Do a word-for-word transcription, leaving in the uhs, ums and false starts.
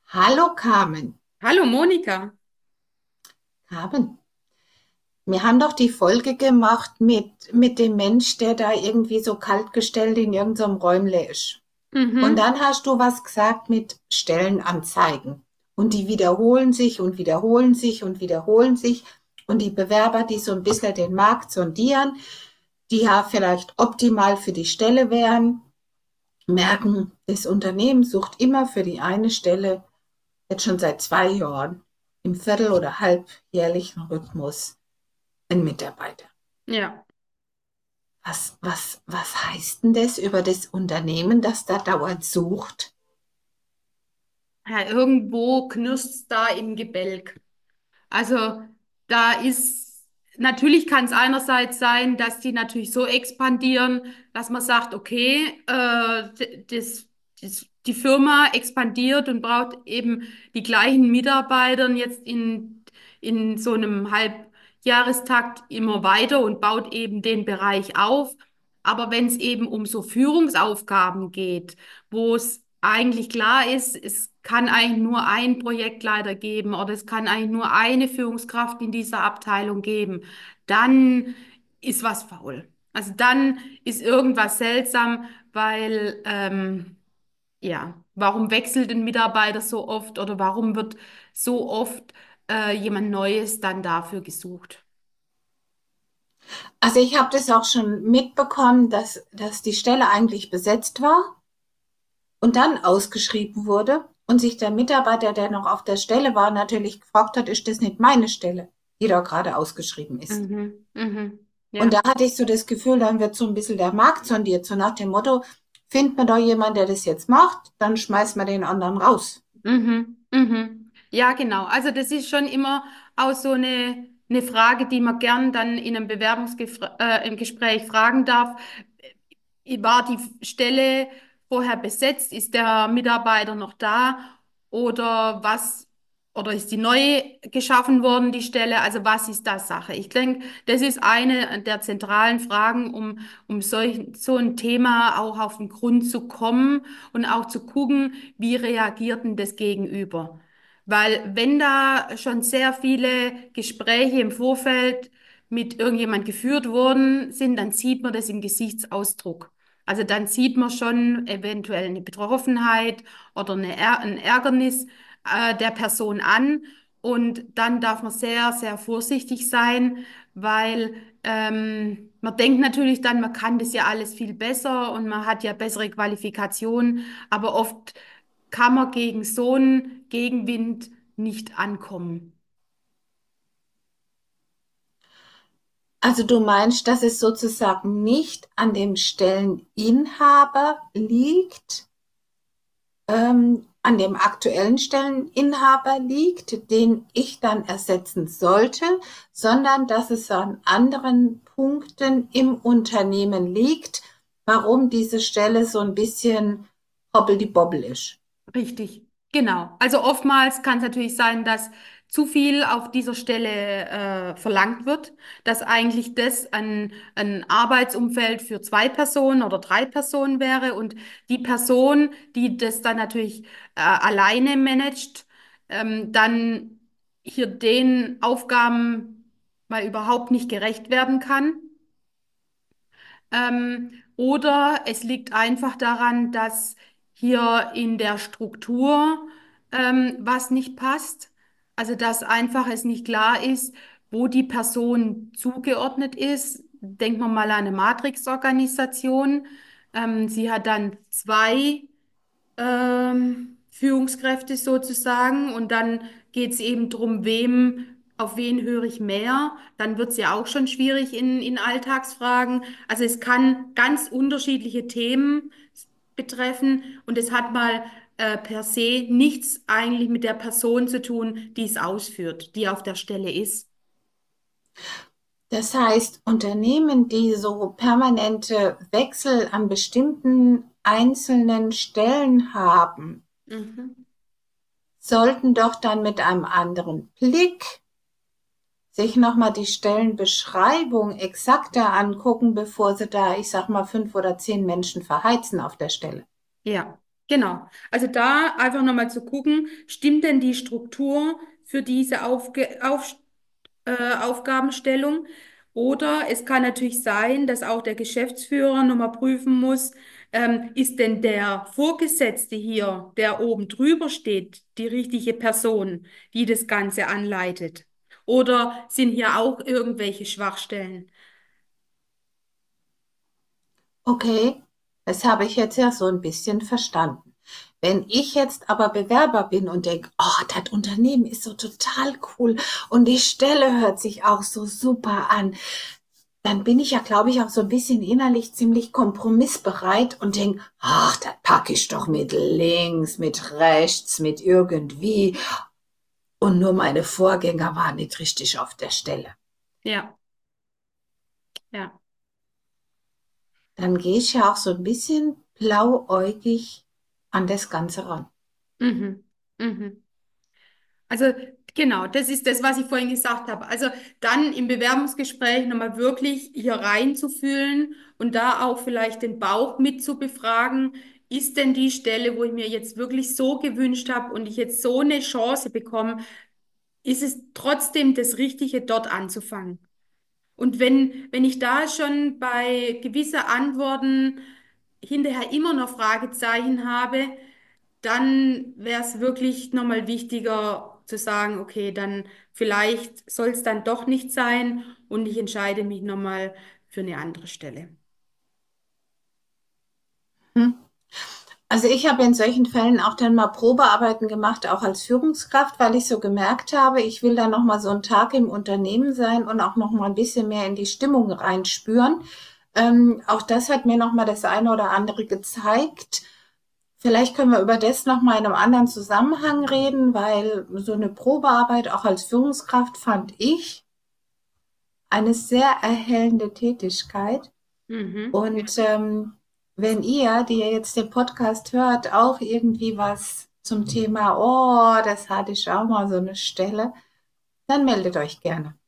Hallo Carmen. Hallo Monika. Carmen, wir haben doch die Folge gemacht mit, mit dem Mensch, der da irgendwie so kaltgestellt in irgendeinem Räumle ist. Und Mhm. dann hast du was gesagt mit Stellenanzeigen. Und die wiederholen sich und wiederholen sich und wiederholen sich. Und die Bewerber, die so ein bisschen den Markt sondieren, die ja vielleicht optimal für die Stelle wären, merken, das Unternehmen sucht immer für die eine Stelle jetzt schon seit zwei Jahren im Viertel- oder halbjährlichen Rhythmus einen Mitarbeiter. Ja. Was, was, was heißt denn das über das Unternehmen, das da dauernd sucht? Ja, irgendwo knirscht's da im Gebälk. Also da ist, natürlich kann es einerseits sein, dass die natürlich so expandieren, dass man sagt, okay, äh, d- das, das, die Firma expandiert und braucht eben die gleichen Mitarbeiter jetzt in, in so einem Halbjahrestakt immer weiter und baut eben den Bereich auf. Aber wenn es eben um so Führungsaufgaben geht, wo es eigentlich klar ist, es kann eigentlich nur ein Projektleiter geben oder es kann eigentlich nur eine Führungskraft in dieser Abteilung geben, dann ist was faul. Also dann ist irgendwas seltsam, weil ähm, ja, warum wechselt ein Mitarbeiter so oft oder warum wird so oft äh, jemand Neues dann dafür gesucht? Also ich habe das auch schon mitbekommen, dass, dass die Stelle eigentlich besetzt war und dann ausgeschrieben wurde und sich der Mitarbeiter, der noch auf der Stelle war, natürlich gefragt hat, ist das nicht meine Stelle, die da gerade ausgeschrieben ist. Mhm, mhm, Und da ja. hatte ich so das Gefühl, dann wird so ein bisschen der Markt sondiert, so nach dem Motto, findet man da jemanden, der das jetzt macht, dann schmeißt man den anderen raus. Mhm, mhm. Ja, genau. Also das ist schon immer auch so eine, eine Frage, die man gern dann in einem Bewerbungsgespräch äh, im Gespräch fragen darf. War die Stelle vorher besetzt? Ist der Mitarbeiter noch da? Oder was, oder ist die neu geschaffen worden, die Stelle? Also was ist da Sache? Ich denke, das ist eine der zentralen Fragen, um, um solch, so ein Thema auch auf den Grund zu kommen und auch zu gucken, wie reagiert denn das Gegenüber? Weil wenn da schon sehr viele Gespräche im Vorfeld mit irgendjemand geführt worden sind, dann sieht man das im Gesichtsausdruck. Also dann sieht man schon eventuell eine Betroffenheit oder eine Är ein Ärgernis äh, der Person an. Und dann darf man sehr, sehr vorsichtig sein, weil ähm, man denkt natürlich dann, man kann das ja alles viel besser und man hat ja bessere Qualifikationen, aber oft kann man gegen so einen Gegenwind nicht ankommen. Also du meinst, dass es sozusagen nicht an dem Stelleninhaber liegt, ähm, an dem aktuellen Stelleninhaber liegt, den ich dann ersetzen sollte, sondern dass es an anderen Punkten im Unternehmen liegt, warum diese Stelle so ein bisschen hoppeldi-bobbel ist. Richtig, genau. Also oftmals kann es natürlich sein, dass zu viel auf dieser Stelle äh, verlangt wird, dass eigentlich das ein, ein Arbeitsumfeld für zwei Personen oder drei Personen wäre und die Person, die das dann natürlich äh, alleine managt, ähm, dann hier den Aufgaben mal überhaupt nicht gerecht werden kann. Ähm, oder es liegt einfach daran, dass hier in der Struktur ähm, was nicht passt. Also dass einfach es nicht klar ist, wo die Person zugeordnet ist. Denken wir mal an eine Matrixorganisation. Ähm, sie hat dann zwei ähm, Führungskräfte sozusagen. Und dann geht es eben darum, wem, auf wen höre ich mehr. Dann wird es ja auch schon schwierig in, in Alltagsfragen. Also es kann ganz unterschiedliche Themen betreffen und es hat mal äh, per se nichts eigentlich mit der Person zu tun, die es ausführt, die auf der Stelle ist. Das heißt, Unternehmen, die so permanente Wechsel an bestimmten einzelnen Stellen haben, Mhm. sollten doch dann mit einem anderen Blick sich nochmal die Stellenbeschreibung exakter angucken, bevor sie da, ich sag mal, fünf oder zehn Menschen verheizen auf der Stelle. Ja. Genau. Also da einfach nochmal zu gucken, stimmt denn die Struktur für diese Aufge Auf äh, Aufgabenstellung? Oder es kann natürlich sein, dass auch der Geschäftsführer nochmal prüfen muss, ähm, ist denn der Vorgesetzte hier, der oben drüber steht, die richtige Person, die das Ganze anleitet? Oder sind hier auch irgendwelche Schwachstellen? Okay, das habe ich jetzt ja so ein bisschen verstanden. Wenn ich jetzt aber Bewerber bin und denke, oh, das Unternehmen ist so total cool und die Stelle hört sich auch so super an, dann bin ich ja, glaube ich, auch so ein bisschen innerlich ziemlich kompromissbereit und denke, ach, das packe ich doch mit links, mit rechts, mit irgendwie. Und nur meine Vorgänger waren nicht richtig auf der Stelle. Ja, ja. Dann gehe ich ja auch so ein bisschen blauäugig an das Ganze ran. Mhm. Mhm. Also genau, das ist das, was ich vorhin gesagt habe. Also dann im Bewerbungsgespräch nochmal wirklich hier reinzufühlen und da auch vielleicht den Bauch mit zu befragen. Ist denn die Stelle, wo ich mir jetzt wirklich so gewünscht habe und ich jetzt so eine Chance bekomme, ist es trotzdem das Richtige, dort anzufangen? Und wenn, wenn ich da schon bei gewisser Antworten hinterher immer noch Fragezeichen habe, dann wäre es wirklich nochmal wichtiger zu sagen, okay, dann vielleicht soll es dann doch nicht sein und ich entscheide mich nochmal für eine andere Stelle. Hm? Also ich habe in solchen Fällen auch dann mal Probearbeiten gemacht, auch als Führungskraft, weil ich so gemerkt habe, ich will da noch mal so einen Tag im Unternehmen sein und auch noch mal ein bisschen mehr in die Stimmung reinspüren. Ähm, auch das hat mir noch mal das eine oder andere gezeigt. Vielleicht können wir über das noch mal in einem anderen Zusammenhang reden, weil so eine Probearbeit auch als Führungskraft fand ich eine sehr erhellende Tätigkeit. Mhm. Und ähm, wenn ihr, die ihr jetzt den Podcast hört, auch irgendwie was zum Thema, oh, das hatte ich auch mal so eine Stelle, dann meldet euch gerne.